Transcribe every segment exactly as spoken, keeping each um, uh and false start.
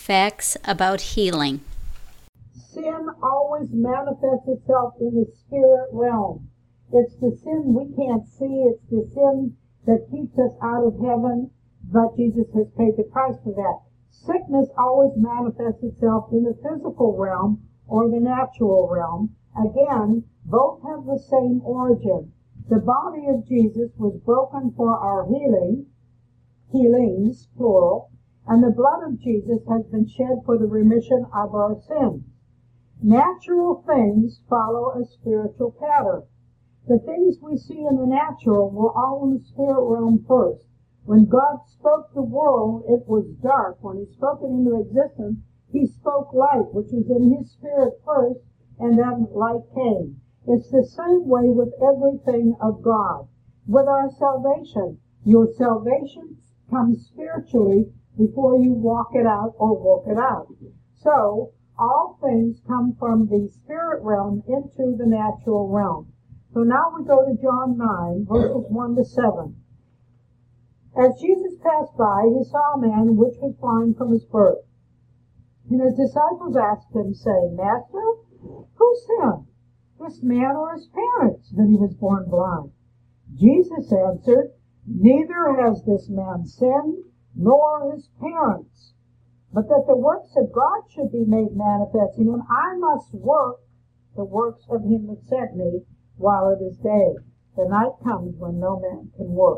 Facts about healing. Sin always manifests itself in the spirit realm. It's the sin we can't see. It's the sin that keeps us out of heaven, but Jesus has paid the price for that. Sickness always manifests itself in the physical realm or the natural realm. Again, both have the same origin. The body of Jesus was broken for our healing, healings, plural, and the blood of Jesus has been shed for the remission of our sins. Natural things follow a spiritual pattern. The things we see in the natural were all in the spirit realm first. When God spoke the world, it was dark. When he spoke it into existence, he spoke light, which was in his spirit first, and then light came. It's the same way with everything of God. With our salvation, your salvation comes spiritually before you walk it out or work it out. So, all things come from the spirit realm into the natural realm. So now we go to John nine, verses one to seven. As Jesus passed by, he saw a man which was blind from his birth. And his disciples asked him, saying, Master, who sinned, this man or his parents, that he was born blind? Jesus answered, Neither has this man sinned, nor his parents, but that the works of God should be made manifest in him. I must work the works of him that sent me while it is day. The night comes when no man can work.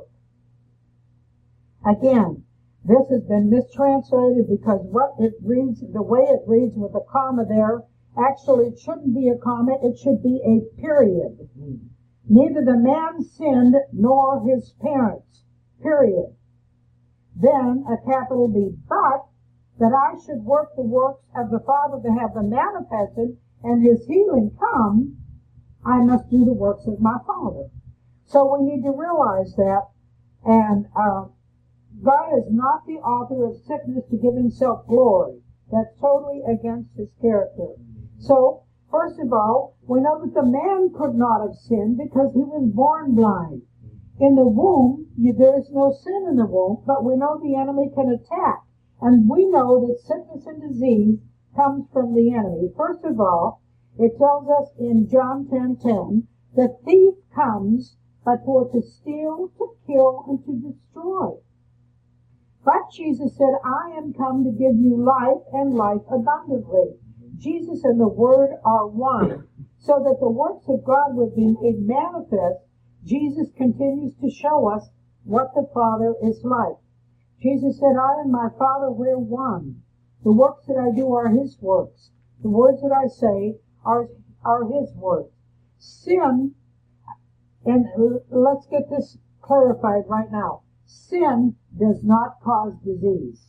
Again, this has been mistranslated because what it reads, the way it reads with a comma there, actually it shouldn't be a comma, it should be a period. Mm. Neither the man sinned nor his parents, period. Then a capital B, but that I should work the works of the Father to have them manifested and his healing come, I must do the works of my Father. So we need to realize that, and uh, God is not the author of sickness to give himself glory. That's totally against his character. So, first of all, we know that the man could not have sinned because he was born blind. In the womb, you, there is no sin in the womb, but we know the enemy can attack. And we know that sickness and disease comes from the enemy. First of all, it tells us in John ten ten, the thief comes but for to steal, to kill, and to destroy. But Jesus said, I am come to give you life and life abundantly. Jesus and the Word are one. So that the works of God would be made manifest, Jesus continues to show us what the Father is like. Jesus said, I and my Father, we're one. The works that I do are his works. The words that I say are, are his words. Sin, and let's get this clarified right now. Sin does not cause disease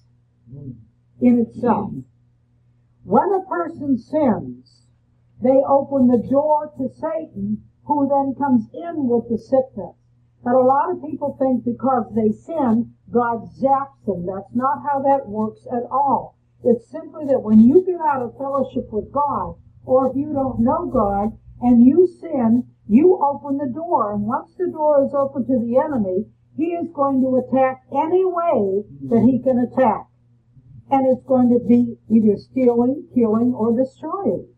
in itself. When a person sins, they open the door to Satan, who then comes in with the sickness. But a lot of people think because they sin, God zaps them. That's not how that works at all. It's simply that when you get out of fellowship with God, or if you don't know God, and you sin, you open the door. And once the door is open to the enemy, he is going to attack any way that he can attack. And it's going to be either stealing, killing, or destroying.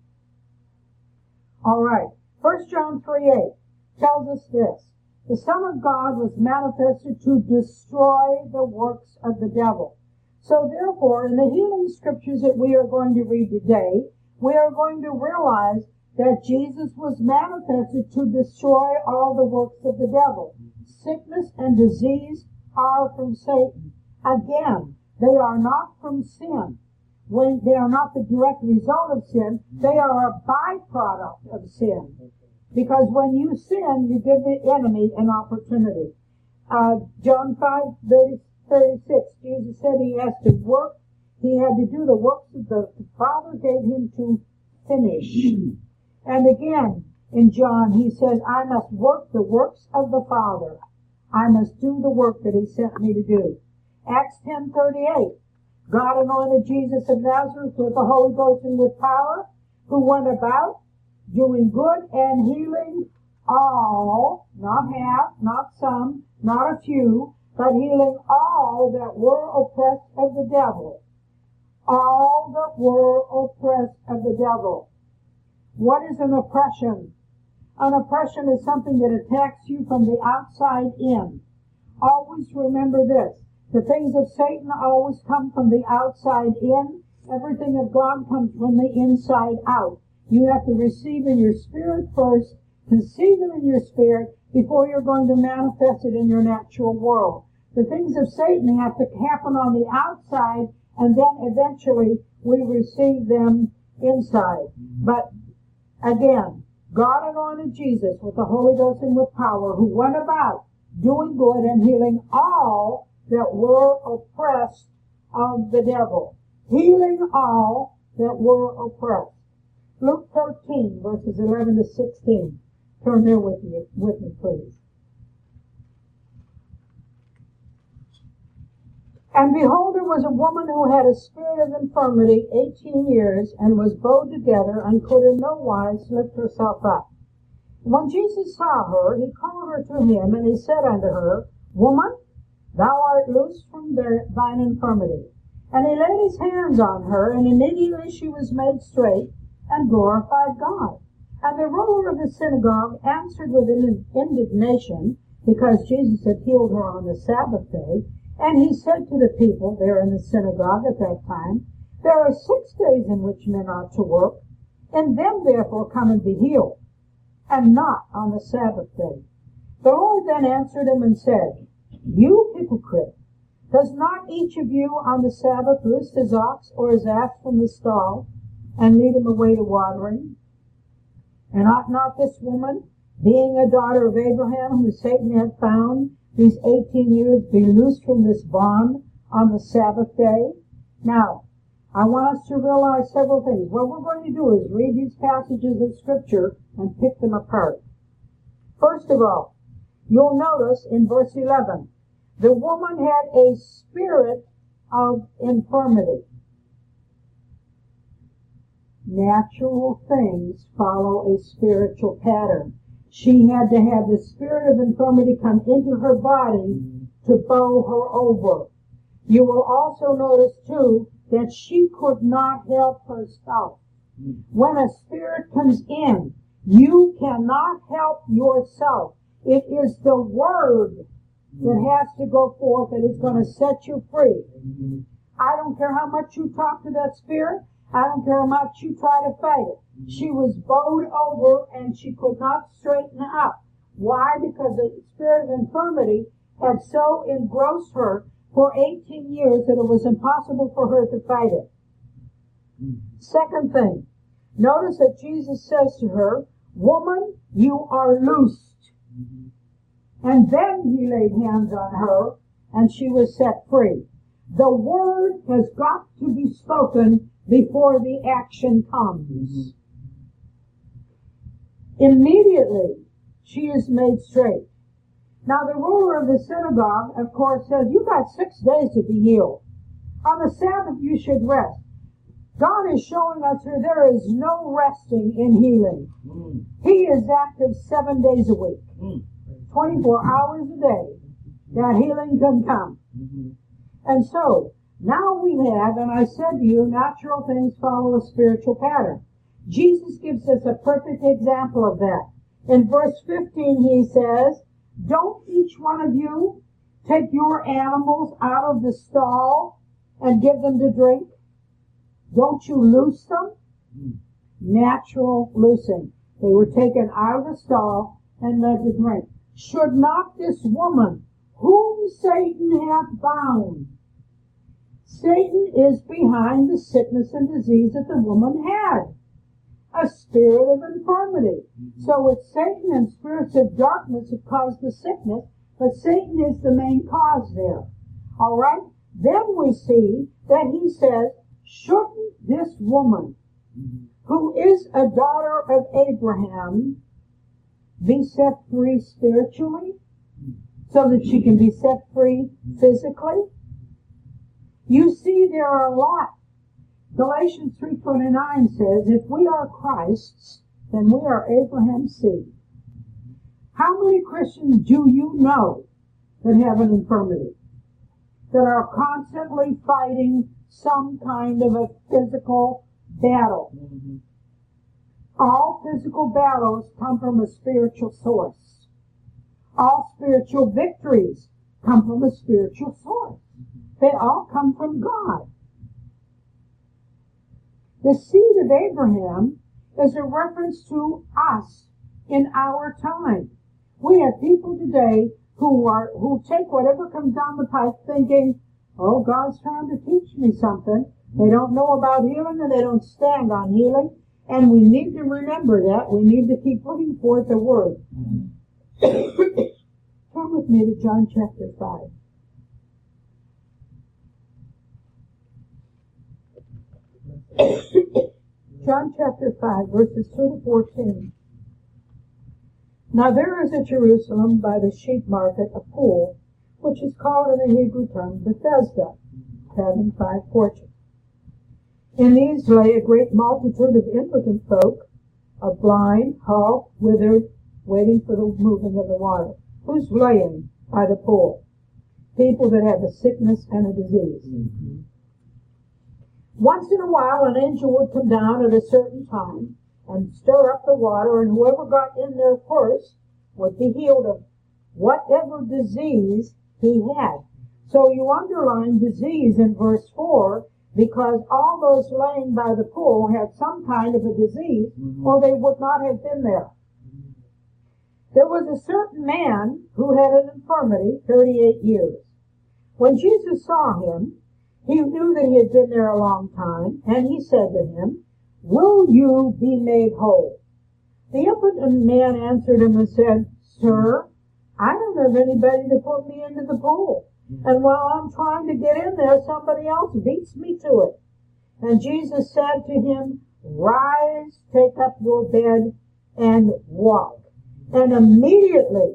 All right. First John three eight tells us this. The Son of God was manifested to destroy the works of the devil. So therefore, in the healing scriptures that we are going to read today, we are going to realize that Jesus was manifested to destroy all the works of the devil. Sickness and disease are from Satan. Again, they are not from sin. When they are not the direct result of sin, they are a byproduct of sin. Because when you sin, you give the enemy an opportunity. Uh, John five thirty-six, Jesus said he has to work, he had to do the works that the Father gave him to finish. And again, in John, he says, I must work the works of the Father. I must do the work that he sent me to do. Acts ten thirty-eight, God anointed Jesus of Nazareth with the Holy Ghost and with power, who went about doing good and healing all, not half, not some, not a few, but healing all that were oppressed of the devil. all that were oppressed of the devil. What is an oppression? An oppression is something that attacks you from the outside in. Always remember this. The things of Satan always come from the outside in. Everything of God comes from the inside out. You have to receive in your spirit first, conceive it in your spirit, before you're going to manifest it in your natural world. The things of Satan have to happen on the outside, and then eventually we receive them inside. But again, God anointed Jesus with the Holy Ghost and with power, who went about doing good and healing all that were oppressed of the devil. Healing all that were oppressed. Luke thirteen, verses eleven to sixteen. Turn there with me, with me, please. And behold, there was a woman who had a spirit of infirmity eighteen years, and was bowed together, and could in no wise lift herself up. When Jesus saw her, he called her to him, and he said unto her, Woman, thou art loosed from thine infirmity. And he laid his hands on her, and immediately she was made straight, and glorified God. And the ruler of the synagogue answered with indignation, because Jesus had healed her on the Sabbath day. And he said to the people there in the synagogue at that time, There are six days in which men ought to work. In them therefore come and be healed, and not on the Sabbath day. The Lord then answered him and said, You hypocrite, does not each of you on the Sabbath loose his ox or his ass from the stall, and lead him away to watering? And ought not this woman, being a daughter of Abraham, whom Satan had found these eighteen years, be loosed from this bond on the Sabbath day? Now, I want us to realize several things. What we're going to do is read these passages of Scripture and pick them apart. First of all, you'll notice in verse eleven, the woman had a spirit of infirmity. Natural things follow a spiritual pattern. She had to have the spirit of infirmity come into her body to bow her over. You will also notice, too, that she could not help herself. When a spirit comes in, you cannot help yourself. It is the word that has to go forth that is going to set you free. I don't care how much you talk to that spirit. I don't care how much you try to fight it. She was bowed over and she could not straighten up. Why? Because the spirit of infirmity had so engrossed her for eighteen years that it was impossible for her to fight it. Second thing, notice that Jesus says to her, Woman, you are loosed. And then he laid hands on her and she was set free. The word has got to be spoken before the action comes. Immediately, she is made straight. Now, the ruler of the synagogue, of course, says, you got six days to be healed. On the Sabbath, you should rest. God is showing us here there is no resting in healing. Mm. He is active seven days a week, mm. twenty-four hours a day. That healing can come. Mm-hmm. And so, now we have, and I said to you, natural things follow a spiritual pattern. Jesus gives us a perfect example of that. In verse fifteen, he says, Don't each one of you take your animals out of the stall and give them to drink? Don't you loose them? Mm. Natural loosing. They were taken out of the stall and led to drink. Should not this woman, whom Satan hath bound? Satan is behind the sickness and disease that the woman had. A spirit of infirmity. Mm-hmm. So it's Satan and spirits of darkness that caused the sickness, but Satan is the main cause there. All right? Then we see that he says, shouldn't this woman, mm-hmm. who is a daughter of Abraham, be set free spiritually so that she can be set free physically? You see, there are a lot. Galatians three twenty-nine says, if we are Christ's, then we are Abraham's seed. How many Christians do you know that have an infirmity, that are constantly fighting some kind of a physical battle. Mm-hmm. All physical battles come from a spiritual source. All spiritual victories come from a spiritual source. They all come from God. The seed of Abraham is a reference to us in our time. We have people today who are who take whatever comes down the pipe thinking, oh, God's trying to teach me something. They don't know about healing and they don't stand on healing. And we need to remember that. We need to keep putting forth the word. Turn with me to John chapter five. John chapter five, verses two to fourteen. Now there is at Jerusalem by the sheep market a pool, which is called in the Hebrew tongue Bethesda, having five porches. In these lay a great multitude of impotent folk, of blind, halt, withered, waiting for the moving of the water. Who's laying by the pool? People that have a sickness and a disease. Mm-hmm. Once in a while, an angel would come down at a certain time and stir up the water, and whoever got in there first would be healed of whatever disease he had. So you underline disease in verse four, because all those laying by the pool had some kind of a disease, mm-hmm. or they would not have been there. There was a certain man who had an infirmity thirty-eight years. When Jesus saw him, he knew that he had been there a long time, and he said to him, will you be made whole? The impotent man answered him and said, Sir, I don't have anybody to put me into the pool. And while I'm trying to get in there, somebody else beats me to it. And Jesus said to him, Rise, take up your bed, and walk. And immediately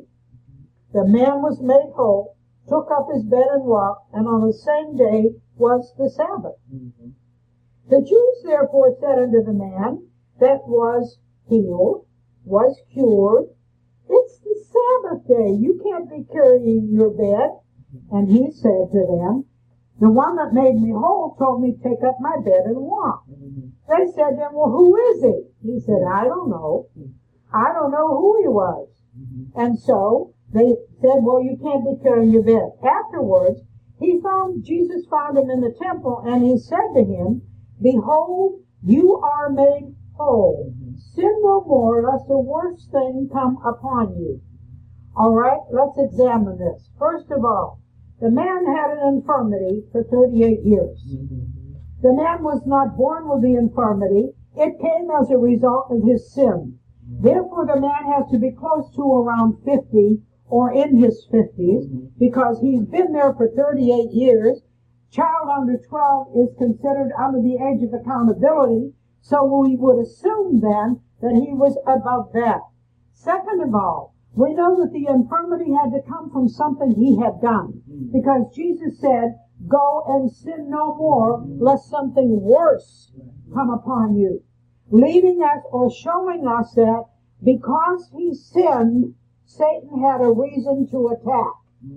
the man was made whole, took up his bed and walked, and on the same day was the Sabbath. Mm-hmm. The Jews therefore said unto the man that was healed, was cured, It's the Sabbath day. You can't be carrying your bed. And he said to them, The one that made me whole told me to take up my bed and walk. Mm-hmm. They said to him, Well, who is he? He said, I don't know. I don't know who he was. Mm-hmm. And so they said, Well, you can't be carrying your bed. Afterwards, he found, Jesus found him in the temple, and he said to him, Behold, you are made whole. Mm-hmm. Sin no more, lest the worst thing come upon you. All right, let's examine this. First of all, the man had an infirmity for thirty-eight years. Mm-hmm. The man was not born with the infirmity. It came as a result of his sin. Mm-hmm. Therefore, the man has to be close to around fifty or in his fifties, mm-hmm. because he's been there for thirty-eight years. Child under twelve is considered under the age of accountability, so we would assume then that he was above that. Second of all, we know that the infirmity had to come from something he had done, because Jesus said, Go and sin no more, lest something worse come upon you. Leading us or showing us that because he sinned, Satan had a reason to attack.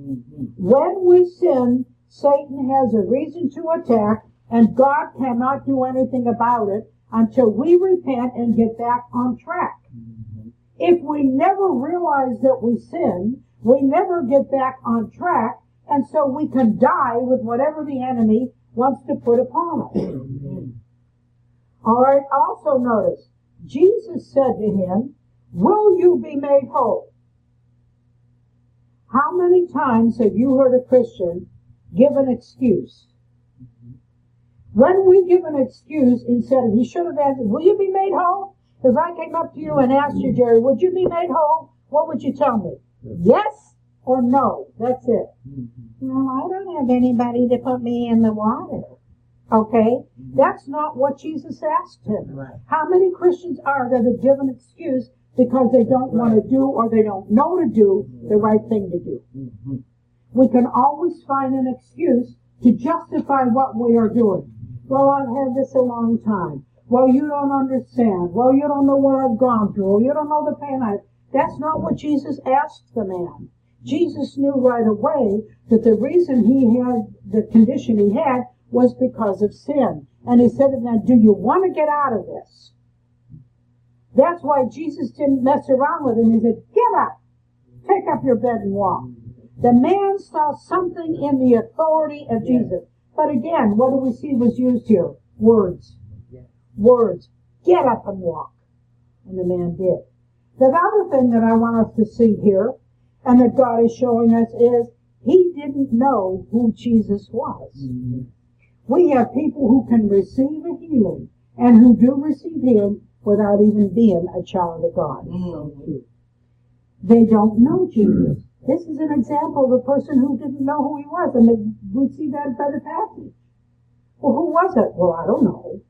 When we sin, Satan has a reason to attack, and God cannot do anything about it until we repent and get back on track. If we never realize that we sin, we never get back on track, and so we can die with whatever the enemy wants to put upon us. All right, also notice, Jesus said to him, Will you be made whole? How many times have you heard a Christian give an excuse? When we give an excuse, instead of, he should have answered, Will you be made whole? If I came up to you and asked you, Jerry, would you be made whole? What would you tell me? Yes or no? That's it. Well, I don't have anybody to put me in the water. Okay? That's not what Jesus asked him. How many Christians are there that give an excuse because they don't want to do or they don't know to do the right thing to do? We can always find an excuse to justify what we are doing. Well, I've had this a long time. Well, you don't understand. Well, you don't know what I've gone through. You don't know the pain I've... That's not what Jesus asked the man. Jesus knew right away that the reason he had the condition he had was because of sin. And he said to them, do you want to get out of this? That's why Jesus didn't mess around with him. He said, get up, take up your bed and walk. The man saw something in the authority of Jesus. But again, what do we see was used here? Words. Words. Get up and walk. And the man did. The other thing that I want us to see here, and that God is showing us, is he didn't know who Jesus was. Mm-hmm. We have people who can receive a healing, and who do receive healing without even being a child of God. Mm-hmm. They don't know Jesus. This is an example of a person who didn't know who he was, and we see that by the passage. Well, who was it? Well, I don't know.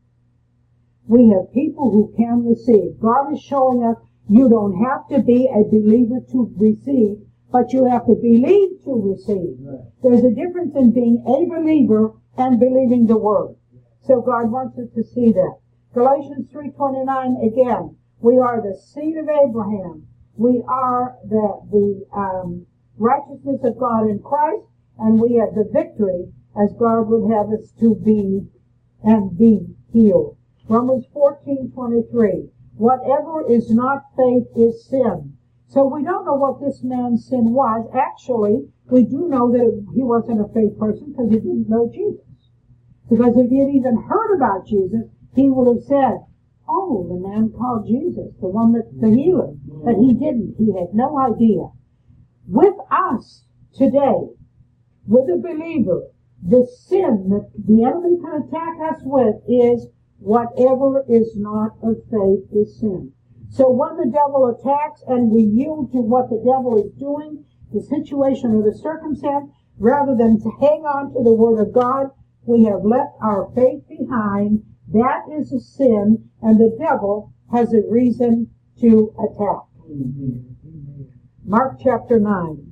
We have people who can receive. God is showing us you don't have to be a believer to receive, but you have to believe to receive. Right. There's a difference in being a believer and believing the word. So God wants us to see that. Galatians three twenty-nine, again, we are the seed of Abraham. We are the, the um, righteousness of God in Christ, and we have the victory as God would have us to be and be healed. Romans fourteen twenty-three. Whatever is not faith is sin. So we don't know what this man's sin was. Actually, we do know that he wasn't a faith person because he didn't know Jesus. Because if he had even heard about Jesus, he would have said, oh, the man called Jesus, the one that, the healer. But he didn't. He had no idea. With us today, with a believer, the sin that the enemy can attack us with is whatever is not of faith is sin. So when the devil attacks and we yield to what the devil is doing, the situation or the circumstance, rather than to hang on to the word of God, we have left our faith behind. That is a sin, and the devil has a reason to attack. Mm-hmm. Mark chapter nine.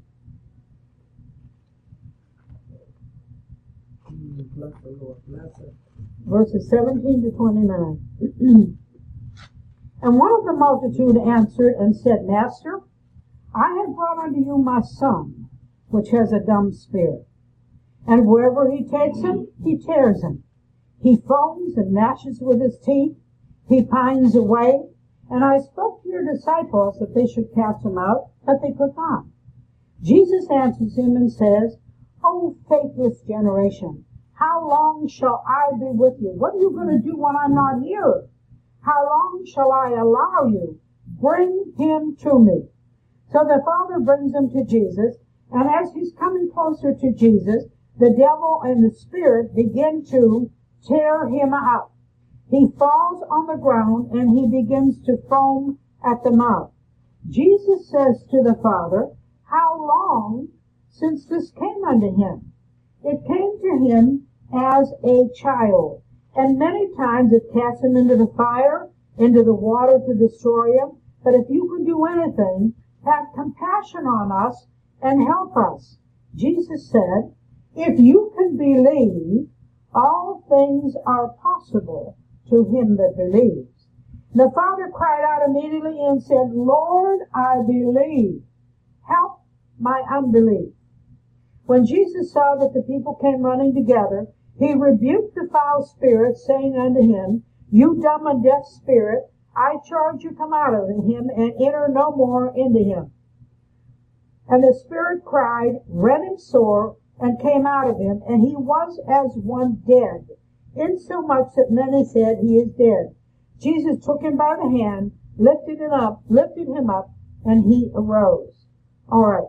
Bless the Lord. Bless it. Verses seventeen to twenty-nine. And one of the multitude answered and said, Master, I have brought unto you my son, which has a dumb spirit. And wherever he takes him, he tears him. He foams and gnashes with his teeth. He pines away. And I spoke to your disciples that they should cast him out, but they could not. Jesus answers him and says, O faithless generation, how long shall I be with you? What are you going to do when I'm not here? How long shall I allow you? Bring him to me. So the Father brings him to Jesus, and as he's coming closer to Jesus, the devil and the spirit begin to tear him out. He falls on the ground, and he begins to foam at the mouth. Jesus says to the Father, how long since this came unto him? It came to him as a child. And many times it cast him into the fire, into the water to destroy him. But if you can do anything, have compassion on us and help us. Jesus said, if you can believe, all things are possible to him that believes. The Father cried out immediately and said, Lord, I believe. Help my unbelief. When Jesus saw that the people came running together, he rebuked the foul spirit, saying unto him, You dumb and deaf spirit, I charge you come out of him, and enter no more into him. And the spirit cried, rent him sore, and came out of him, and he was as one dead, insomuch that many said, He is dead. Jesus took him by the hand, lifted him up, lifted him up, and he arose. All right.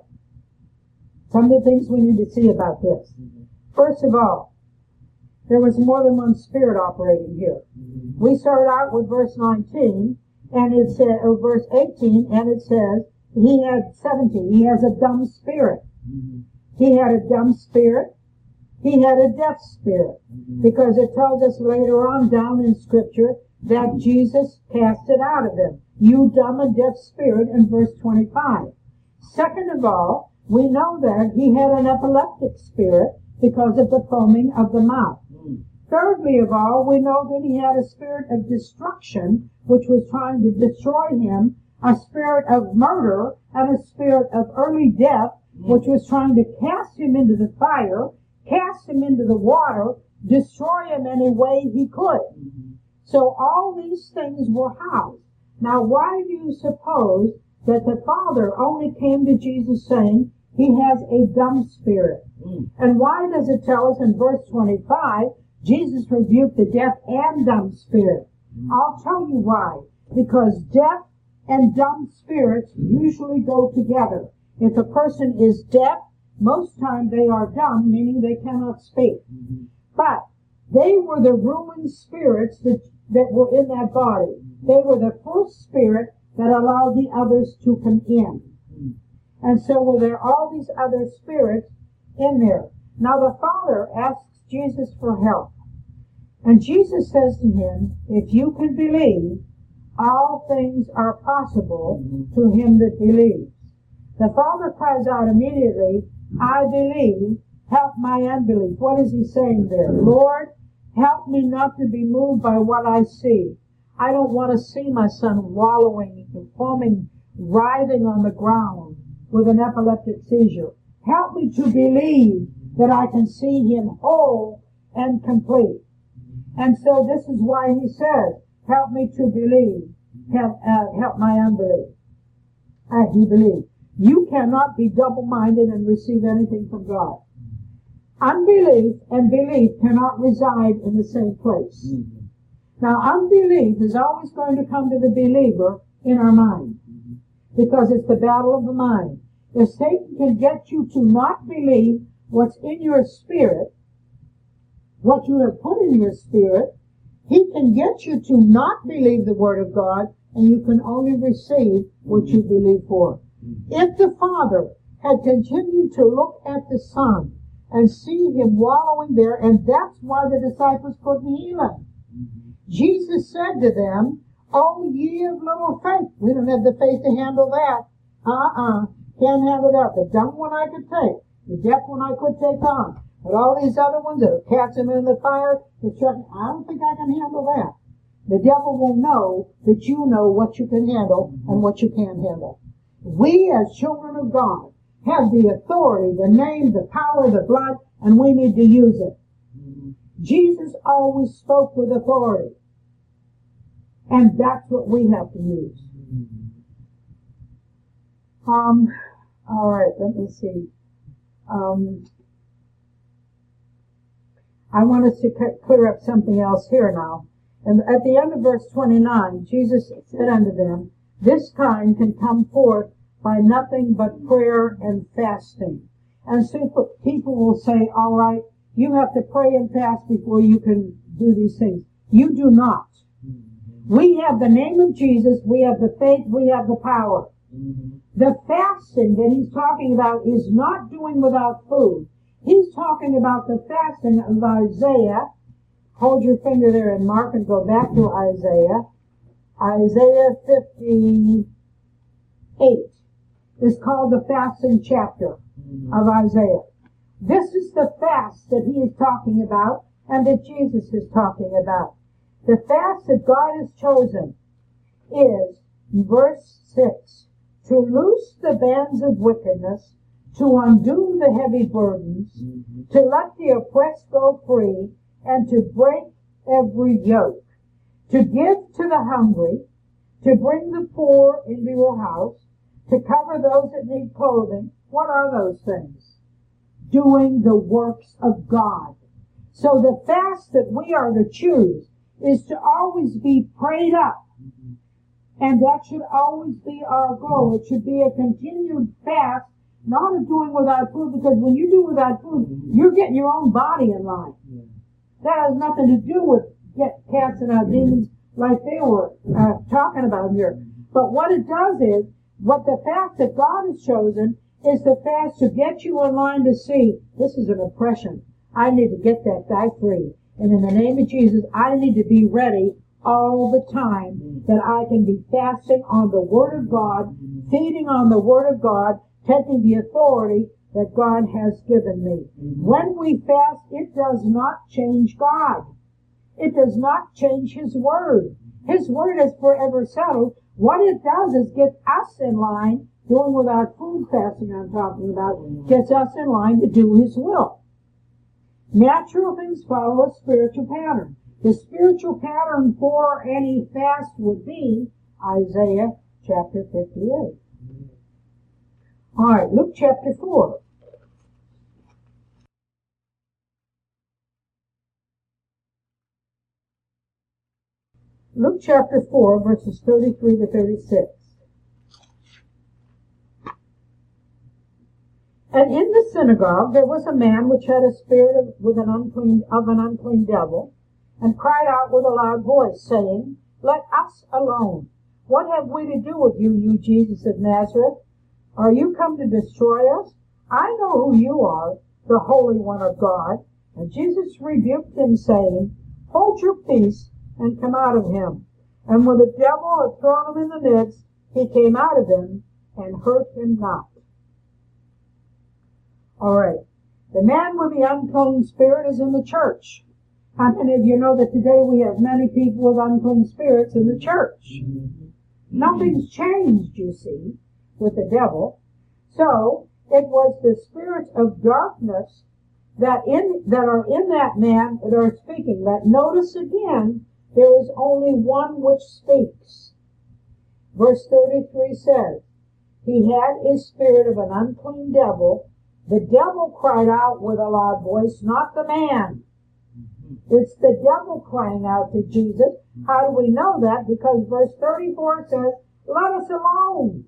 Some of the things we need to see about this. First of all, there was more than one spirit operating here. Mm-hmm. We start out with verse nineteen, and it says, or verse eighteen, and it says, he had seventeen. He has a dumb spirit. Mm-hmm. He had a dumb spirit. He had a deaf spirit. Mm-hmm. Because it tells us later on down in Scripture that mm-hmm. Jesus cast it out of him. You dumb and deaf spirit in verse twenty-five. Second of all, we know that he had an epileptic spirit because of the foaming of the mouth. Mm. Thirdly of all, we know that he had a spirit of destruction, which was trying to destroy him, a spirit of murder, and a spirit of early death, mm. which was trying to cast him into the fire, cast him into the water, destroy him any way he could. So all these things were housed. Now, why do you suppose that the Father only came to Jesus saying he has a dumb spirit? Mm. And why does it tell us in verse twenty-five, Jesus rebuked the deaf and dumb spirit? Mm. I'll tell you why. Because deaf and dumb spirits usually go together. If a person is deaf, most times they are dumb, meaning they cannot speak. Mm-hmm. But they were the ruling spirits that, that were in that body. They were the first spirit that allowed the others to come in. And so were there all these other spirits in there. Now the Father asks Jesus for help. And Jesus says to him, if you can believe, all things are possible to him that believes. The Father cries out immediately, I believe, help my unbelief. What is he saying there? Lord, help me not to be moved by what I see. I don't want to see my son wallowing, foaming, writhing on the ground with an epileptic seizure. Help me to believe that I can see him whole and complete. And so this is why he says, help me to believe, help, uh, help my unbelief. I do believe. You cannot be double-minded and receive anything from God. Unbelief and belief cannot reside in the same place. Mm-hmm. Now, unbelief is always going to come to the believer in our mind, because it's the battle of the mind. If Satan can get you to not believe what's in your spirit, what you have put in your spirit, he can get you to not believe the Word of God, and you can only receive what you believe for. If the Father had continued to look at the Son and see him wallowing there, and that's why the disciples couldn't heal him. Jesus said to them, oh, ye of little faith. We don't have the faith to handle that. Uh-uh. Can't handle that. The dumb one I could take. The deaf one I could take on. But all these other ones that are casting them in the fire, the truck, I don't think I can handle that. The devil will know that you know what you can handle and what you can't handle. We as children of God have the authority, the name, the power, the blood, and we need to use it. Jesus always spoke with authority. And that's what we have to use. Um, all right, let me see. Um, I want us to clear up something else here now. And at the end of verse twenty-nine, Jesus said unto them, this kind can come forth by nothing but prayer and fasting. And so people will say, all right, you have to pray and fast before you can do these things. You do not. We have the name of Jesus, we have the faith, we have the power. Mm-hmm. The fasting that he's talking about is not doing without food. He's talking about the fasting of Isaiah. Hold your finger there in Mark and go back to Isaiah. Isaiah fifty-eight is called the fasting chapter mm-hmm. of Isaiah. This is the fast that he is talking about and that Jesus is talking about. The fast that God has chosen is, verse six, to loose the bands of wickedness, to undo the heavy burdens, mm-hmm. to let the oppressed go free, and to break every yoke, to give to the hungry, to bring the poor into your house, to cover those that need clothing. What are those things? Doing the works of God. So the fast that we are to choose is to always be prayed up. And that should always be our goal. It should be a continued fast, not a doing without food, because when you do without food, you're getting your own body in line. That has nothing to do with get casting out demons like they were uh, talking about here. But what it does is, what the fast that God has chosen is the fast to get you in line to see, this is an oppression. I need to get that guy free. And in the name of Jesus, I need to be ready all the time that I can be fasting on the Word of God, feeding on the Word of God, taking the authority that God has given me. When we fast, it does not change God. It does not change His Word. His Word is forever settled. What it does is get us in line, doing without food fasting I'm talking about, gets us in line to do His will. Natural things follow a spiritual pattern. The spiritual pattern for any fast would be Isaiah chapter fifty-eight. All right, Luke chapter four. Luke chapter four, verses thirty-three to thirty-six. And in the synagogue there was a man which had a spirit of, with an unclean, of an unclean devil, and cried out with a loud voice, saying, Let us alone. What have we to do with you, you Jesus of Nazareth? Are you come to destroy us? I know who you are, the Holy One of God. And Jesus rebuked him, saying, Hold your peace, and come out of him. And when the devil had thrown him in the midst, he came out of him, and hurt him not. All right. The man with the unclean spirit is in the church. How many of you know that today we have many people with unclean spirits in the church? Mm-hmm. Nothing's changed, you see, with the devil. So it was the spirits of darkness that in that are in that man that are speaking. That notice again, there is only one which speaks. Verse thirty-three says, He had a spirit of an unclean devil. The devil cried out with a loud voice, not the man. It's the devil crying out to Jesus. How do we know that? Because verse thirty-four says, Let us alone.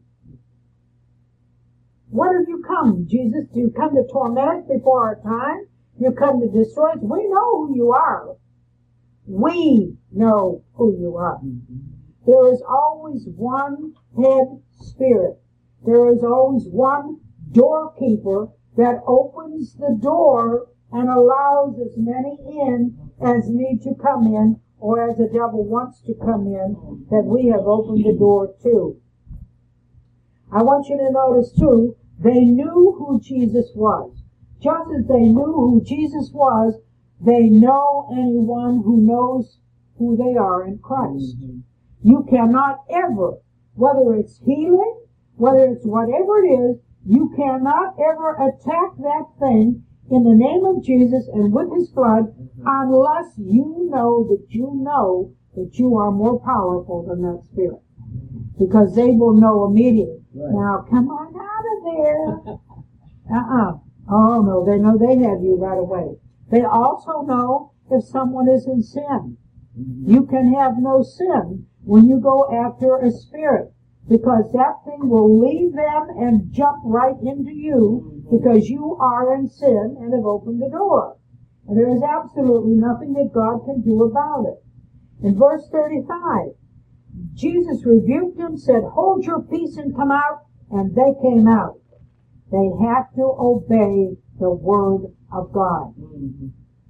What have you come, Jesus? Do you come to torment us before our time? You come to destroy us? We know who you are. We know who you are. There is always one head spirit. There is always one doorkeeper that opens the door and allows as many in as need to come in, or as the devil wants to come in, that we have opened the door to. I want you to notice too, they knew who Jesus was. Just as they knew who Jesus was, they know anyone who knows who they are in Christ. Mm-hmm. You cannot ever, whether it's healing, whether it's whatever it is, you cannot ever attack that thing in the name of Jesus and with his blood, mm-hmm. unless you know that you know that you are more powerful than that spirit. Because they will know immediately. Right. Now, come on out of there. Uh-uh. Oh, no, they know they have you right away. They also know if someone is in sin. Mm-hmm. You can have no sin when you go after a spirit, because that thing will leave them and jump right into you, because you are in sin and have opened the door. And there is absolutely nothing that God can do about it. In verse thirty-five, Jesus rebuked them, said, Hold your peace and come out, and they came out. They have to obey the word of God. Mm-hmm.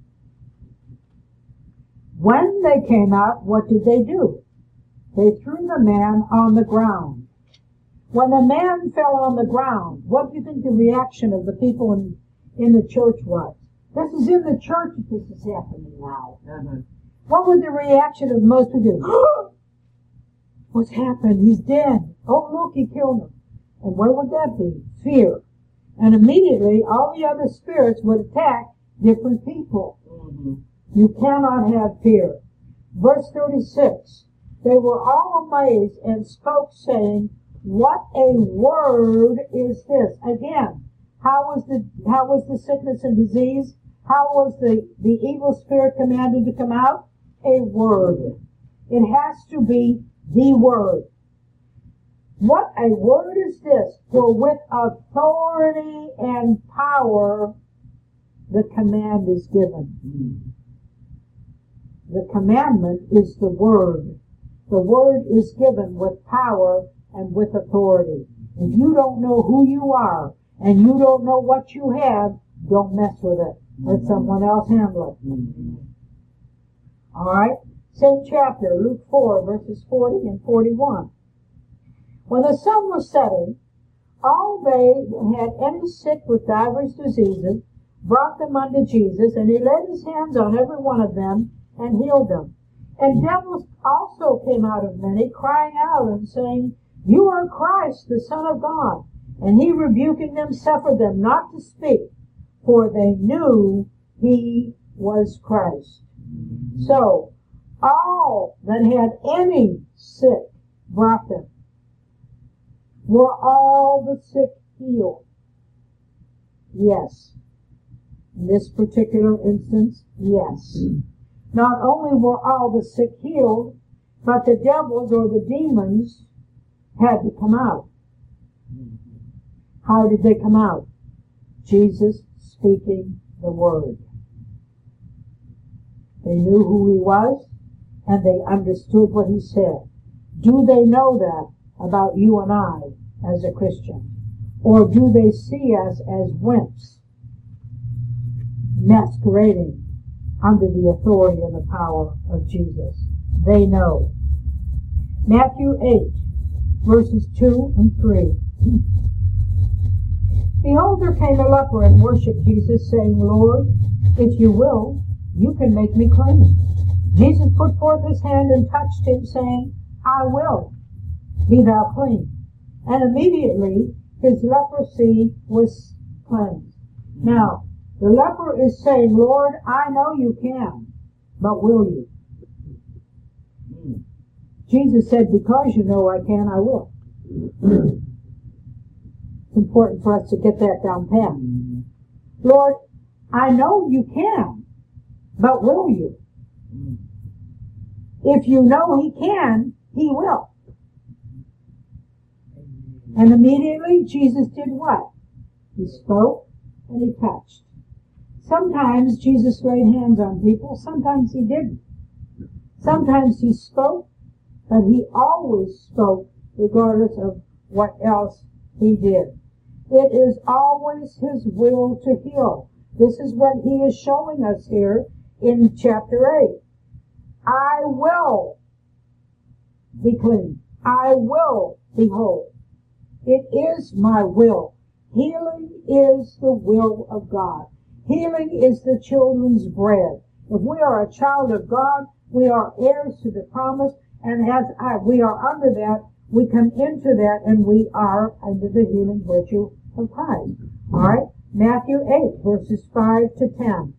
When they came out, what did they do? They threw the man on the ground. When the man fell on the ground, what do you think the reaction of the people in, in the church was? This is in the church that this is happening now. Mm-hmm. What would the reaction of most people do? What's happened? He's dead. Oh, look, he killed him. And what would that be? Fear. And immediately, all the other spirits would attack different people. Mm-hmm. You cannot have fear. Verse thirty-six, they were all amazed and spoke, saying, What a word is this? Again, how was the how was the sickness and disease? How was the, the evil spirit commanded to come out? A word. It has to be the word. What a word is this? For with authority and power the command is given. The commandment is the word. The word is given with power and with authority. If you don't know who you are and you don't know what you have, don't mess with it. Let someone else handle it. All right? Same chapter, Luke four, verses forty and forty-one. When the sun was setting, all they that had any sick with divers diseases brought them unto Jesus, and he laid his hands on every one of them and healed them. And devils also came out of many, crying out and saying, You are Christ, the Son of God. And he, rebuking them, suffered them not to speak, for they knew he was Christ. So, all that had any sick brought them. Were all the sick healed? Yes. In this particular instance, yes. Not only were all the sick healed, but the devils or the demons had to come out. How did they come out? Jesus speaking the word. They knew who he was, and they understood what he said. Do they know that about you and I as a Christian? Or do they see us as wimps masquerading under the authority and the power of Jesus? They know. Matthew eight, verses two and three. Behold, there came a leper and worshipped Jesus, saying, Lord, if you will, you can make me clean. Jesus put forth his hand and touched him, saying, I will, be thou clean. And immediately his leprosy was cleansed. Now, the leper is saying, Lord, I know you can, but will you? Jesus said, because you know I can, I will. It's important for us to get that down pat. Lord, I know you can, but will you? If you know he can, he will. And immediately Jesus did what? He spoke and he touched. Sometimes Jesus laid hands on people, sometimes he didn't. Sometimes he spoke, but he always spoke regardless of what else he did. It is always his will to heal. This is what he is showing us here in chapter eight. I will be clean. I will be whole. It is my will. Healing is the will of God. Healing is the children's bread. If we are a child of God, we are heirs to the promise, and as I, we are under that, we come into that, and we are under the healing virtue of Christ. All right? Matthew eight, verses five to ten.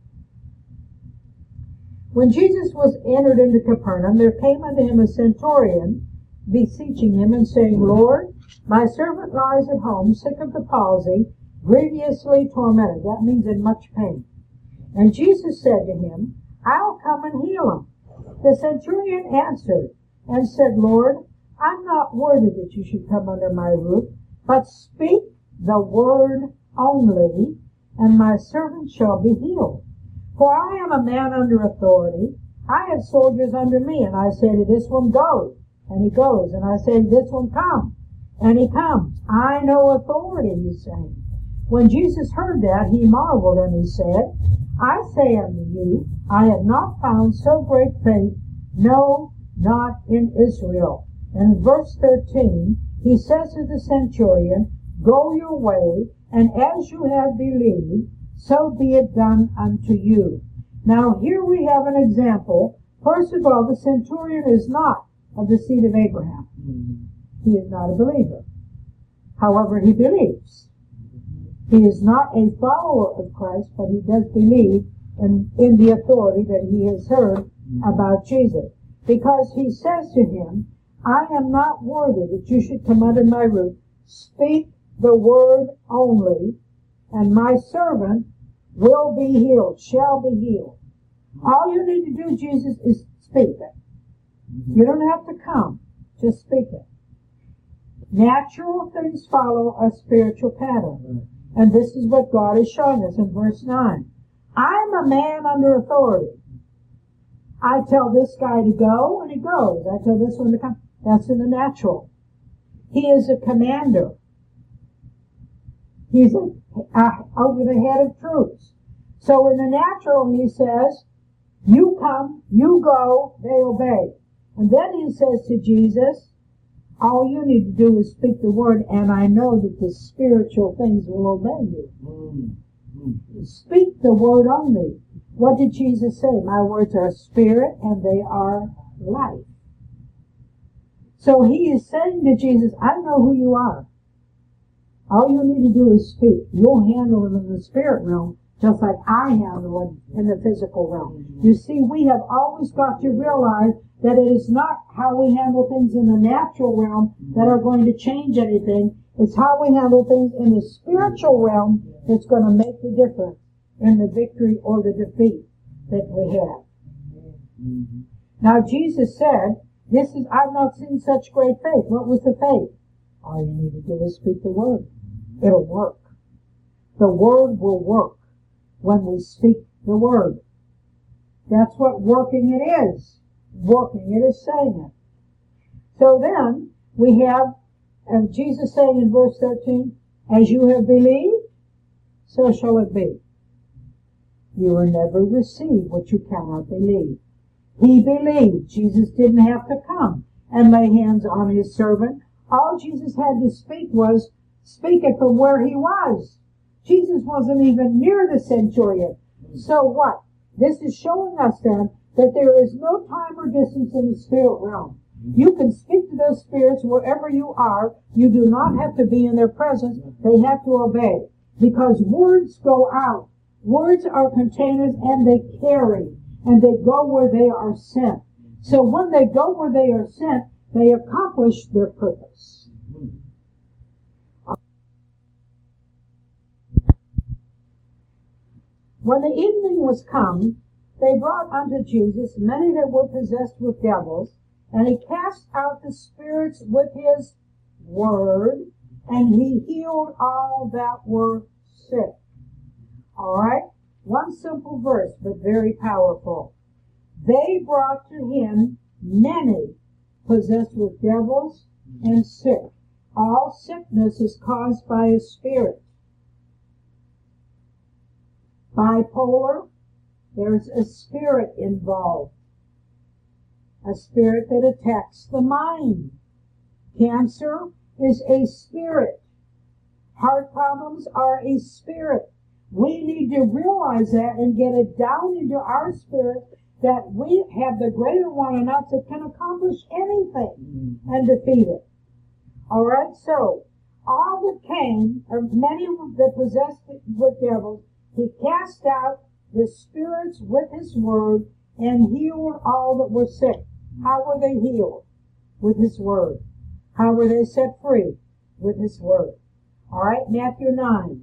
When Jesus was entered into Capernaum, there came unto him a centurion, beseeching him, and saying, Lord, my servant lies at home, sick of the palsy, grievously tormented. That means in much pain. And Jesus said to him, I'll come and heal him. The centurion answered and said, Lord, I'm not worthy that you should come under my roof, but speak the word only, and my servant shall be healed. For I am a man under authority. I have soldiers under me, and I say to this one, go, and he goes. And I say to this one, come, and he comes. I know authority, he's saying. When Jesus heard that, he marveled, and he said, I say unto you, I have not found so great faith, no, not in Israel. And in verse thirteen, he says to the centurion, go your way, and as you have believed, so be it done unto you. Now here we have an example. First of all, the centurion is not of the seed of Abraham. He is not a believer. However, he believes. He is not a follower of Christ, but he does believe in, in the authority that he has heard about Jesus. Because he says to him, I am not worthy that you should come under my roof. Speak the word only, and my servant will be healed, shall be healed. All you need to do, Jesus, is speak it. You don't have to come. Just speak it. Natural things follow a spiritual pattern. And this is what God is showing us in verse nine. I'm a man under authority. I tell this guy to go, and he goes. I tell this one to come. That's in the natural. He is a commander. He's a, uh, over the head of troops. So in the natural, he says, you come, you go, they obey. And then he says to Jesus, all you need to do is speak the word, and I know that the spiritual things will obey you. Mm-hmm. Speak the word only. What did Jesus say? My words are spirit, and they are life. So he is saying to Jesus, I know who you are. All you need to do is speak. You'll handle it in the spirit realm, just like I handle it in the physical realm. You see, we have always got to realize that it is not how we handle things in the natural realm that are going to change anything. It's how we handle things in the spiritual realm that's going to make the difference in the victory or the defeat that we have. Mm-hmm. Now, Jesus said, this is, I've not seen such great faith. What was the faith? All you need to do is speak the word. It'll work. The word will work when we speak the word. That's what working it is. Working it is saying it. So then, we have and Jesus saying in verse thirteen, as you have believed, so shall it be. You will never receive what you cannot believe. He believed. Jesus didn't have to come and lay hands on his servant. All Jesus had to speak was, speak it from where he was. Jesus wasn't even near the centurion. So what? This is showing us then that there is no time or distance in the spirit realm. You can speak to those spirits wherever you are. You do not have to be in their presence. They have to obey. Because words go out. Words are containers and they carry. And they go where they are sent. So when they go where they are sent, they accomplish their purpose. When the evening was come, they brought unto Jesus many that were possessed with devils, and he cast out the spirits with his word, and he healed all that were sick. All right? One simple verse, but very powerful. They brought to him many possessed with devils and sick. All sickness is caused by a spirit. Bipolar, there's a spirit involved. A spirit that attacks the mind. Cancer is a spirit. Heart problems are a spirit. We need to realize that and get it down into our spirit that we have the greater one in us that can accomplish anything and defeat it. All right, so all that came, or many that possessed with devils, he cast out the spirits with his word and healed all that were sick. How were they healed? With his word. How were they set free? With his word. All right, Matthew nine.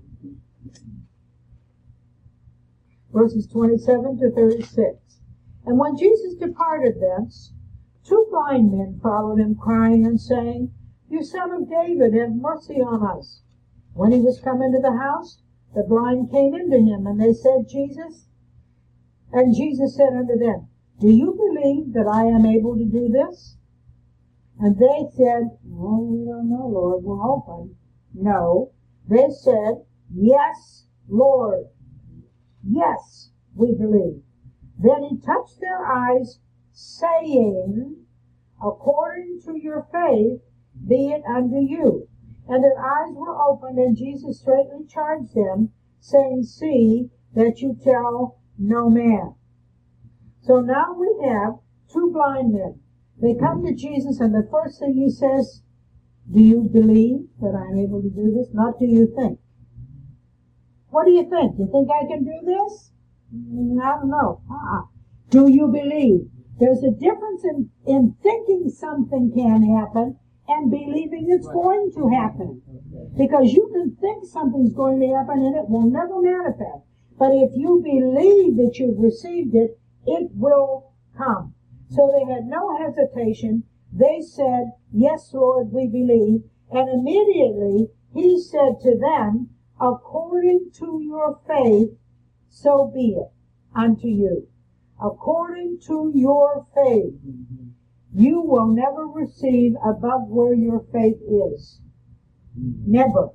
Verses twenty-seven to thirty-six. And when Jesus departed thence, two blind men followed him, crying and saying, You son of David, have mercy on us. When he was come into the house, the blind came into him, and they said, Jesus. And Jesus said unto them, Do you believe that I am able to do this? And they said, Well, we don't know, Lord, we're open. No. They said, Yes, Lord. Yes, we believe. Then he touched their eyes, saying, According to your faith, be it unto you. And their eyes were opened, and Jesus straightly charged them, saying, See that you tell no man. So now we have two blind men. They come to Jesus, and the first thing he says, Do you believe that I am able to do this? Not do you think. What do you think? You think I can do this? I don't know. Uh-uh. Do you believe? There's a difference in, in thinking something can happen and believing it's going to happen. Because you can think something's going to happen and it will never manifest. But if you believe that you've received it, it will come. So they had no hesitation. They said, Yes, Lord, we believe. And immediately he said to them, According to your faith, so be it unto you. According to your faith, you will never receive above where your faith is. Never.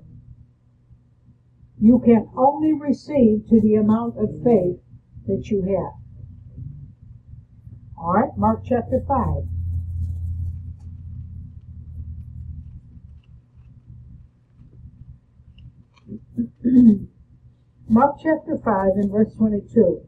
You can only receive to the amount of faith that you have. All right, Mark chapter five. Mark chapter five and verse twenty-two.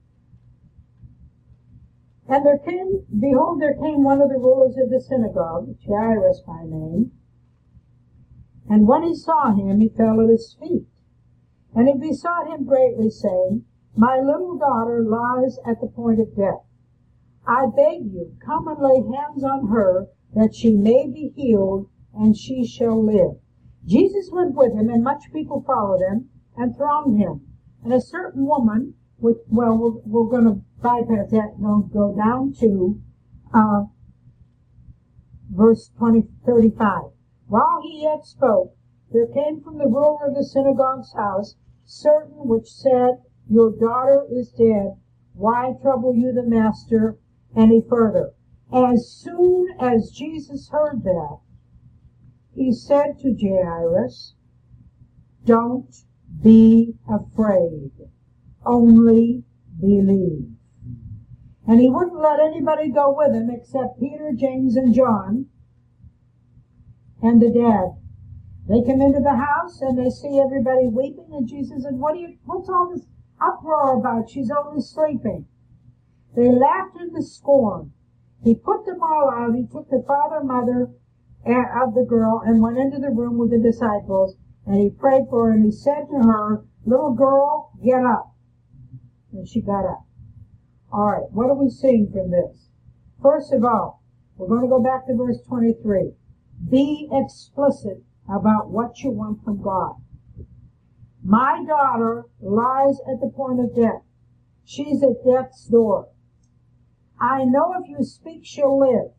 And there came, behold, there came one of the rulers of the synagogue, Jairus by name. And when he saw him, he fell at his feet, And he besought him greatly, saying, My little daughter lies at the point of death. I beg you, come and lay hands on her, that she may be healed, and she shall live. Jesus went with him, and much people followed him, and thronged him. And a certain woman, with, well, we're, we're going to bypass that and go down to uh, verse twenty, thirty-five. While he yet spoke, there came from the ruler of the synagogue's house certain which said, Your daughter is dead. Why trouble you the master any further? As soon as Jesus heard that, he said to Jairus, Don't be afraid, only believe. And he wouldn't let anybody go with him except Peter, James, and John, and the dad. They come into the house and they see everybody weeping, and Jesus said, What do you, what's all this uproar about? She's only sleeping. They laughed him to scorn. He put them all out. He took the father, mother of the girl and went into the room with the disciples, and he prayed for her, and he said to her, Little girl, get up. And she got up. All right, what are we seeing from this? First of all, we're going to go back to verse twenty-three. Be explicit about what you want from God. My daughter lies at the point of death. She's at death's door. I know if you speak, she'll live.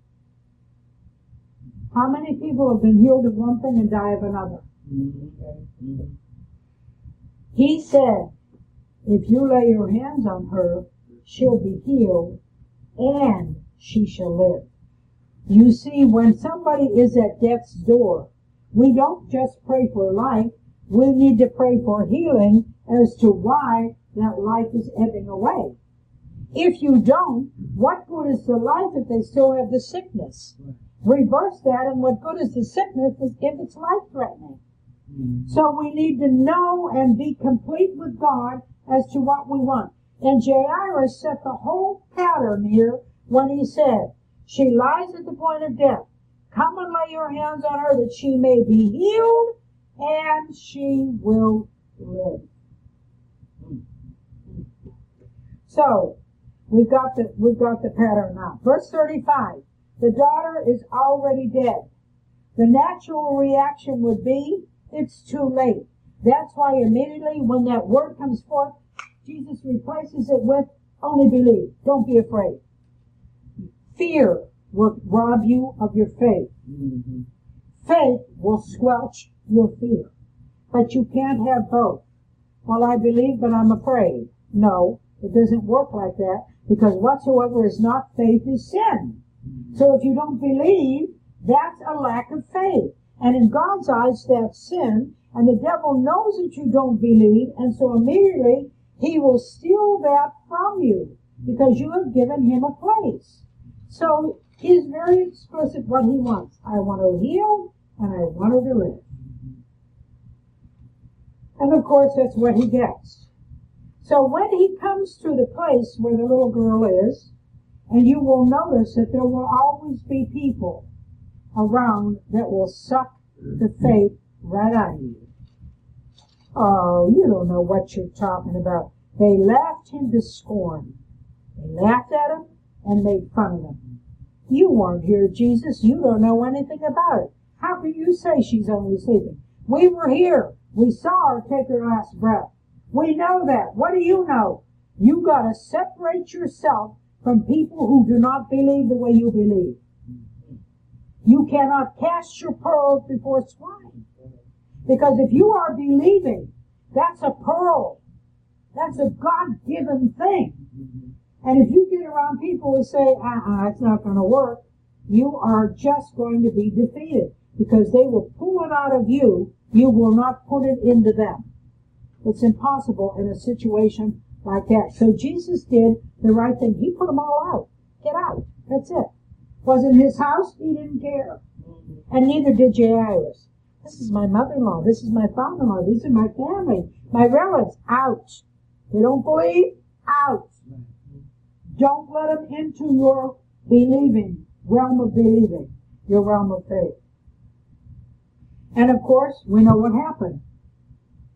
How many people have been healed of one thing and die of another? Mm-hmm. He said, if you lay your hands on her, she'll be healed and she shall live. You see, when somebody is at death's door, we don't just pray for life. We need to pray for healing as to why that life is ebbing away. If you don't, what good is the life if they still have the sickness? Reverse that, and what good is the sickness if it's life-threatening? Mm-hmm. So we need to know and be complete with God as to what we want. And Jairus set the whole pattern here when he said, she lies at the point of death. Come and lay your hands on her that she may be healed, and she will live. So, we've got the, we've got the pattern now. Verse thirty-five. The daughter is already dead. The natural reaction would be, it's too late. That's why immediately when that word comes forth, Jesus replaces it with, only believe. Don't be afraid. Fear will rob you of your faith. Mm-hmm. Faith will squelch your fear. But you can't have both. Well, I believe, but I'm afraid. No, it doesn't work like that, because whatsoever is not faith is sin. So if you don't believe, that's a lack of faith. And in God's eyes, that's sin. And the devil knows that you don't believe, and so immediately he will steal that from you because you have given him a place. So he's very explicit what he wants. I want her healed, and I want her to live. And of course, that's what he gets. So when he comes to the place where the little girl is, and you will notice that there will always be people around that will suck the faith right out of you. Oh, you don't know what you're talking about. They laughed him to scorn. They laughed at him and made fun of him. You weren't here, Jesus. You don't know anything about it. How can you say she's only sleeping? We were here. We saw her take her last breath. We know that. What do you know? You got to separate yourself from people who do not believe the way you believe. You cannot cast your pearls before swine. Because if you are believing, that's a pearl. That's a God-given thing. And if you get around people who say, uh-uh, it's not going to work, you are just going to be defeated. Because they will pull it out of you, you will not put it into them. It's impossible in a situation like that. So Jesus did the right thing. He put them all out. Get out. That's it. Wasn't his house? He didn't care. And neither did Jairus. This is my mother-in-law. This is my father-in-law. These are my family. My relatives. Out. They don't believe? Out. Don't let them into your believing, realm of believing, your realm of faith. And of course, we know what happened.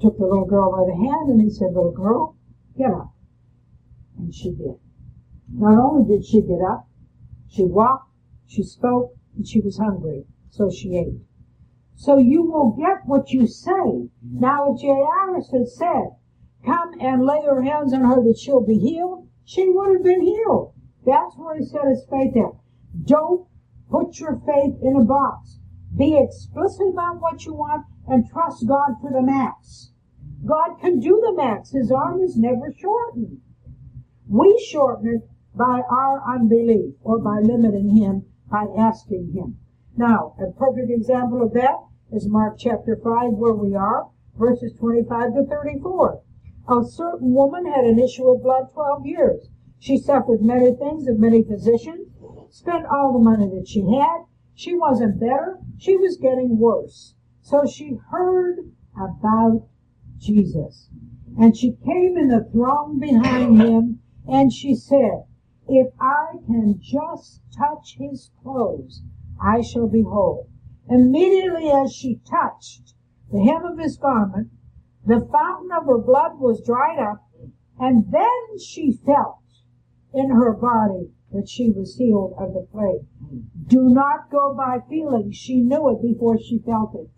took the little girl by the hand and he said, little girl, get up. And she did. Not only did she get up, she walked, she spoke, and she was hungry, so she ate. So you will get what you say. Now, if Jairus had said, come and lay your hands on her that she'll be healed, she would have been healed. That's where he set his faith at. Don't put your faith in a box. Be explicit about what you want and trust God for the max. God can do the max. His arm is never shortened. We shorten it by our unbelief or by limiting him, by asking him. Now, a perfect example of that is Mark chapter five, where we are, verses twenty-five to thirty-four. A certain woman had an issue of blood twelve years. She suffered many things of many physicians, spent all the money that she had. She wasn't better. She was getting worse. So she heard about Jesus. And she came in the throng behind him, and she said, if I can just touch his clothes, I shall be whole. Immediately as she touched the hem of his garment, the fountain of her blood was dried up, and then she felt in her body that she was healed of the plague. Do not go by feeling. She knew it before she felt it.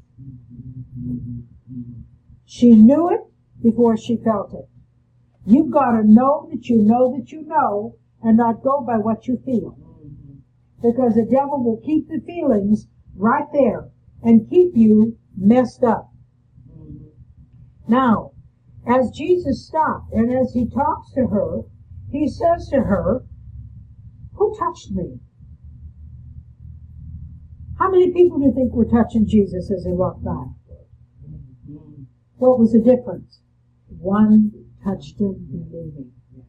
She knew it before she felt it. You've got to know that you know that you know and not go by what you feel. Because the devil will keep the feelings right there and keep you messed up. Now, as Jesus stopped and as he talks to her, he says to her, who touched me? How many people do you think were touching Jesus as he walked by? What was the difference? One touched him believing.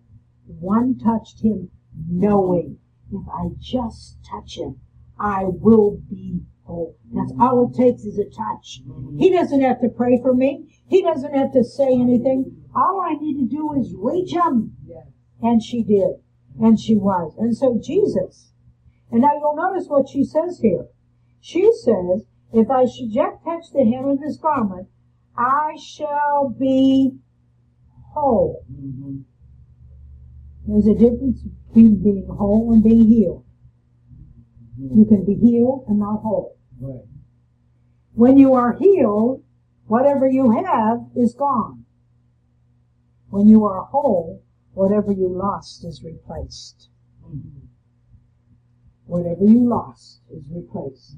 One touched him knowing, if I just touch him, I will be whole. That's all it takes is a touch. He doesn't have to pray for me. He doesn't have to say anything. All I need to do is reach him. And she did. And she was. And so Jesus, and now you'll notice what she says here. She says, if I should just touch the hem of his garment, I shall be whole. Mm-hmm. There's a difference between being whole and being healed. Mm-hmm. You can be healed and not whole. Right. When you are healed, whatever you have is gone. When you are whole, whatever you lost is replaced. Mm-hmm. Whatever you lost is replaced.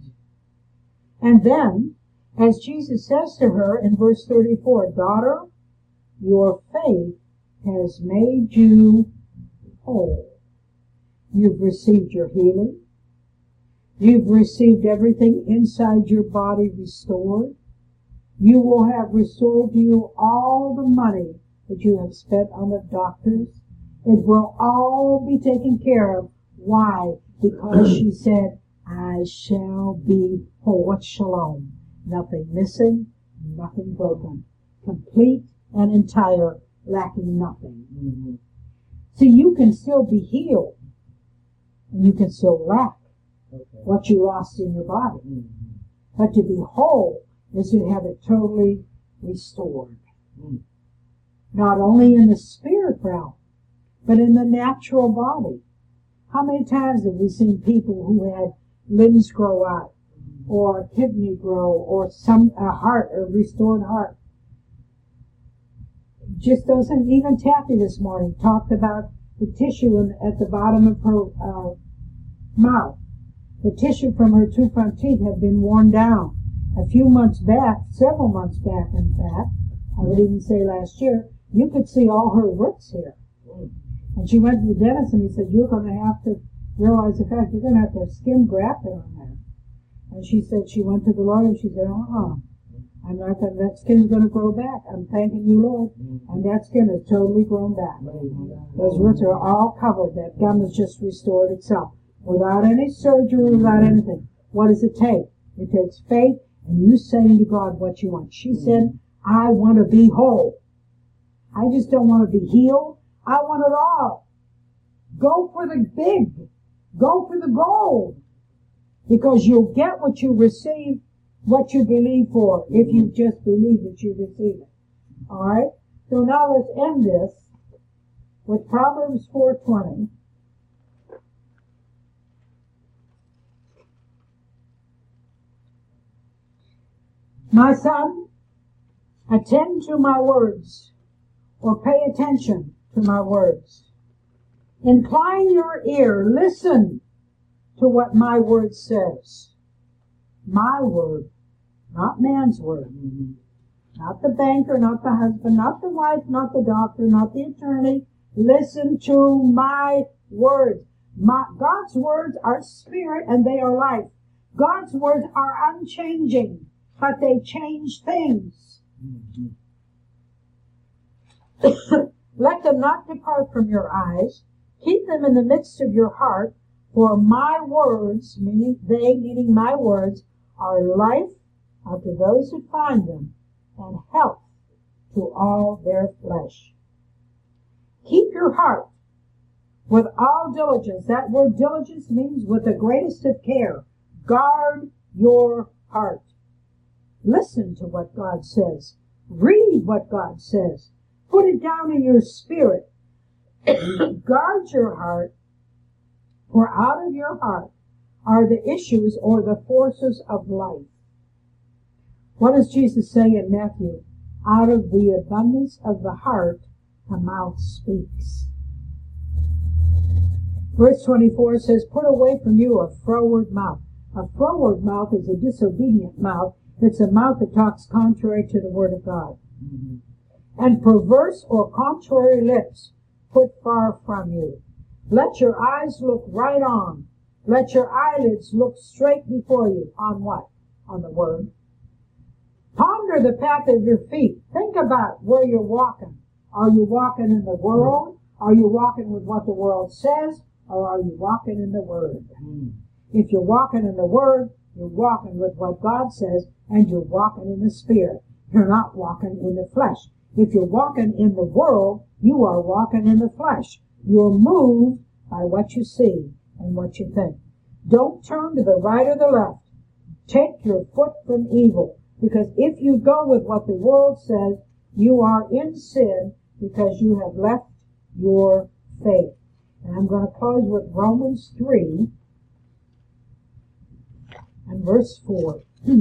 And then, as Jesus says to her in verse thirty-four, daughter, your faith has made you whole. You've received your healing. You've received everything inside your body restored. You will have restored to you all the money that you have spent on the doctors. It will all be taken care of. Why? Because she said, I shall be whole. What's shalom? Nothing missing, nothing broken. Complete and entire, lacking nothing. Mm-hmm. So you can still be healed, and you can still lack okay. what you lost in your body. Mm-hmm. But to be whole is to have it totally restored. Mm. Not only in the spirit realm, but in the natural body. How many times have we seen people who had limbs grow out, or a kidney grow, or some a heart, a restored heart? Just doesn't, even Taffy this morning talked about the tissue in, at the bottom of her uh, mouth. The tissue from her two front teeth had been worn down. A few months back, several months back in fact, I would even say last year, you could see all her roots here. And she went to the dentist and he said, you're going to have to realize the fact you're going to have to have skin grafted on there. And she said she went to the lawyer and she said, uh-uh. I'm not going to, that skin's going to grow back. I'm thanking you, Lord. And that skin is totally grown back. Those roots are all covered. That gum has just restored itself. Without any surgery, without anything. What does it take? It takes faith and you saying to God what you want. She said, I want to be whole. I just don't want to be healed. I want it all. Go for the big. Go for the gold. Because you'll get what you receive, what you believe for, if you just believe that you receive it. All right? So now let's end this with Proverbs four twenty. My son, attend to my words, or pay attention to my words. Incline your ear, listen to what my word says. My word, not man's word. Mm-hmm. Not the banker, not the husband, not the wife, not the doctor, not the attorney. Listen to my words. My, God's words are spirit and they are life. God's words are unchanging, but they change things. Mm-hmm. Let them not depart from your eyes. Keep them in the midst of your heart, for my words, meaning they, meaning my words, are life unto those who find them, and health to all their flesh. Keep your heart with all diligence. That word diligence means with the greatest of care. Guard your heart. Listen to what God says. Read what God says. Put it down in your spirit. Guard your heart, for out of your heart are the issues or the forces of life. What does Jesus say in Matthew? Out of the abundance of the heart, the mouth speaks. Verse twenty-four says, put away from you a froward mouth. A froward mouth is a disobedient mouth. It's a mouth that talks contrary to the word of God. Mm-hmm. And perverse or contrary lips put far from you. Let your eyes look right on. Let your eyelids look straight before you. On what? On the word. Ponder the path of your feet. Think about where you're walking. Are you walking in the world? Are you walking with what the world says? Or are you walking in the Word? Mm. If you're walking in the Word, you're walking with what God says, and you're walking in the Spirit. You're not walking in the flesh. If you're walking in the world, you are walking in the flesh. You're moved by what you see and what you think. Don't turn to the right or the left. Take your foot from evil. Because if you go with what the world says, you are in sin because you have left your faith. And I'm going to close with Romans three and verse four.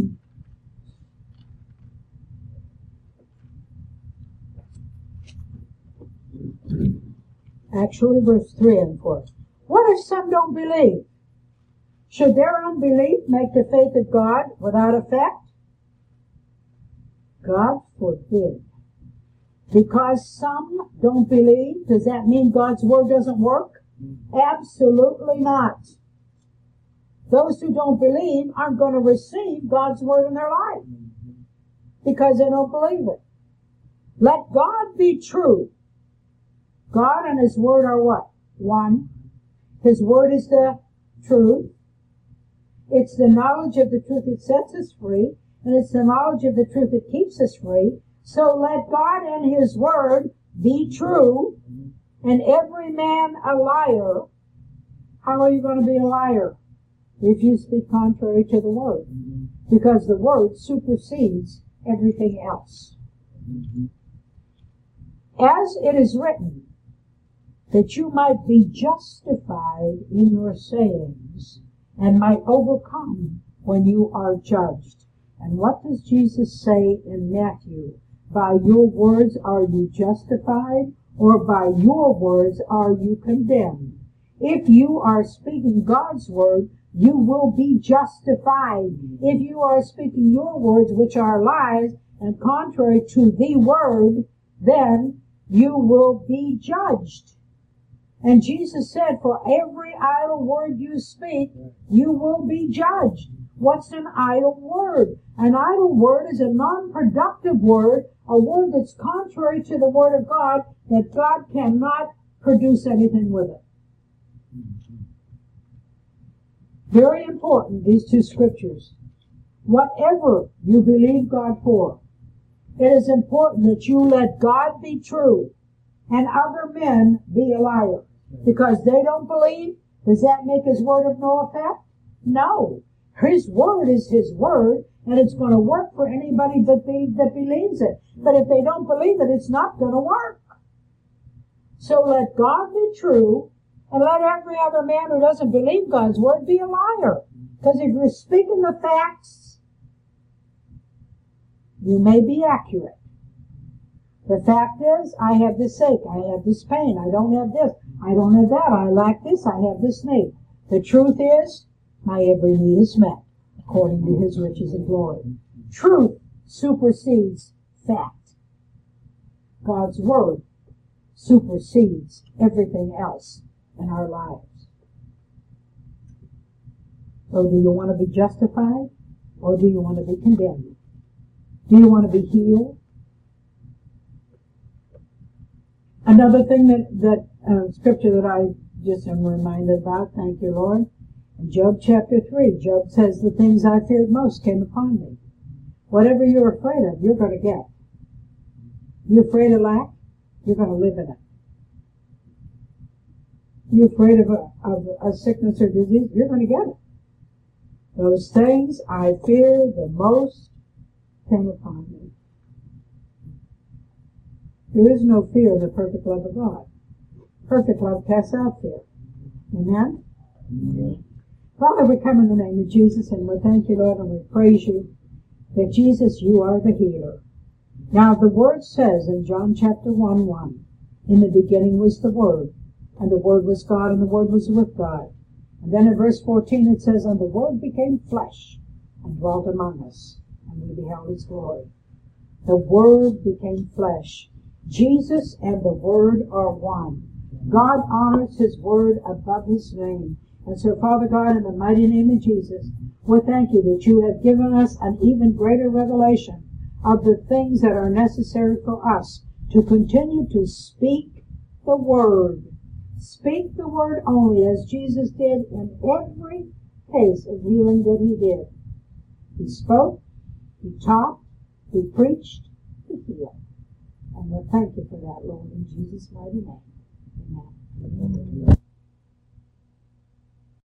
Actually, verse three and four. What if some don't believe? Should their unbelief make the faith of God without effect? God forbid. Because some don't believe, does that mean God's word doesn't work? Absolutely not. Those who don't believe aren't going to receive God's word in their life because they don't believe it. Let God be true. God and His word are what? One. His word is the truth. It's the knowledge of the truth that sets us free, and it's the knowledge of the truth that keeps us free. So let God and His word be true, and every man a liar. How are you going to be a liar? If you speak contrary to the word. Because the word supersedes everything else. As it is written, that you might be justified in your sayings, and might overcome when you are judged. And what does Jesus say in Matthew? By your words are you justified, or by your words are you condemned? If you are speaking God's word, you will be justified. If you are speaking your words, which are lies and contrary to the word, then you will be judged. And Jesus said, for every idle word you speak, you will be judged. What's an idle word? An idle word is a non-productive word, a word that's contrary to the word of God, that God cannot produce anything with it. Very important, these two scriptures. Whatever you believe God for, it is important that you let God be true and other men be a liar. Because they don't believe, does that make His word of no effect? No. His word is His word, And it's going to work for anybody that, be, that believes it. But if they don't believe it, it's not going to work. So let God be true, and let every other man who doesn't believe God's word be a liar. Because if you're speaking the facts, you may be accurate. The fact is, I have this ache, I have this pain, I don't have this, I don't have that, I lack this, I have this need. The truth is, my every need is met, according to his riches and glory. Truth supersedes fact. God's word supersedes everything else in our lives. So do you want to be justified, or do you want to be condemned? Do you want to be healed? Another thing that, that uh, scripture that I just am reminded about, thank you, Lord, in Job chapter three, Job says, the things I feared most came upon me. Whatever you're afraid of, you're going to get. You're afraid of lack, you're going to live in it. You're afraid of a, of a sickness or disease, you're going to get it. Those things I fear the most came upon me. There is no fear in the perfect love of God. Perfect love casts out fear. Amen? Amen. Father, we come in the name of Jesus, and we thank you, Lord, and we praise you that, Jesus, you are the healer. Now, the Word says in John chapter one, one, in the beginning was the Word, and the Word was God, and the Word was with God. And then in verse fourteen it says, and the Word became flesh and dwelt among us, and we beheld his glory. The Word became flesh. Jesus and the Word are one. God honors his Word above his name. And so, Father God, in the mighty name of Jesus, we thank you that you have given us an even greater revelation of the things that are necessary for us to continue to speak the Word. Speak the Word only, as Jesus did in every case of healing that he did. He spoke, he taught, he preached, he healed. And we thank you for that, Lord, in Jesus' mighty name. Amen.